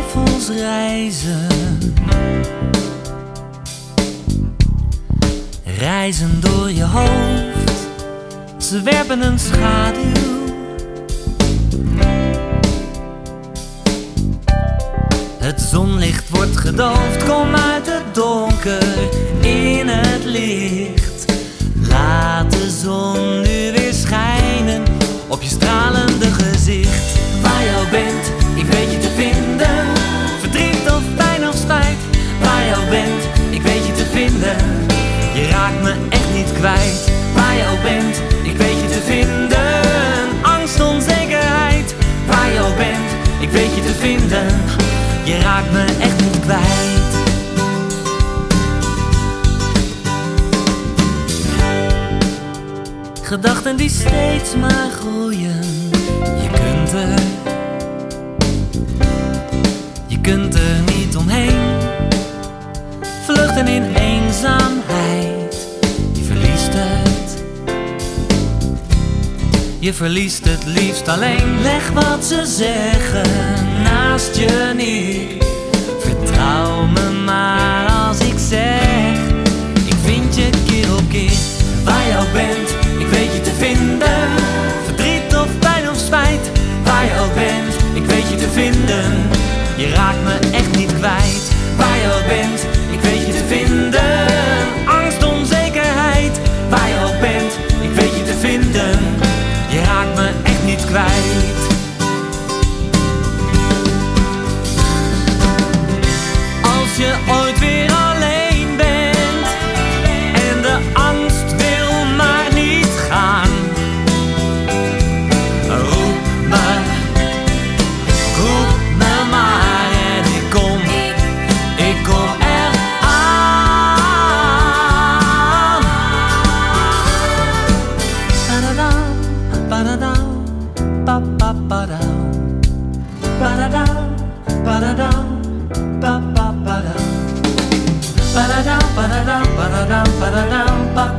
twijfels reizen. Reizen door je hoofd, ze werpen een schaduw. Het zonlicht wordt gedoofd, kom uit het donker in het licht. Laat de zon nu weer schijnen op je stralende gezicht. Waar je ook bent, ik weet je te vinden. Verdriet of pijn of spijt, waar je ook bent, ik weet je te vinden. Je raakt me echt niet kwijt. Waar je ook bent, ik weet je te vinden. Angst, onzekerheid, waar je ook bent, ik weet je te vinden. Je raakt me echt niet kwijt. Gedachten die steeds maar groeien. Je kunt er niet omheen. Vluchten in eenzaamheid. Je verliest het liefst alleen. Leg wat ze zeggen naast je neer. Vertrouw me maar als ik zeg, ik vind je keer op keer. Waar je ook bent, ik weet je te vinden. Verdriet of pijn of spijt, waar je ook bent, ik weet je te vinden. Je raakt me echt niet kwijt. Waar je ook bent, ik weet je te vinden. Angst, onzekerheid, waar je ook bent, ik weet je te vinden. Je raakt me echt niet kwijt. Als je ooit weer alleen bent en de angst wil maar niet gaan, roep me maar en ik kom eraan. Ba-da-dam, ba-ba-ba-dam. Ba-da-dam, ba-da-dam, ba-ba-ba-dam. Ba-da-dam, ba-da-dam, ba-da-dam, ba-da-dam, ba.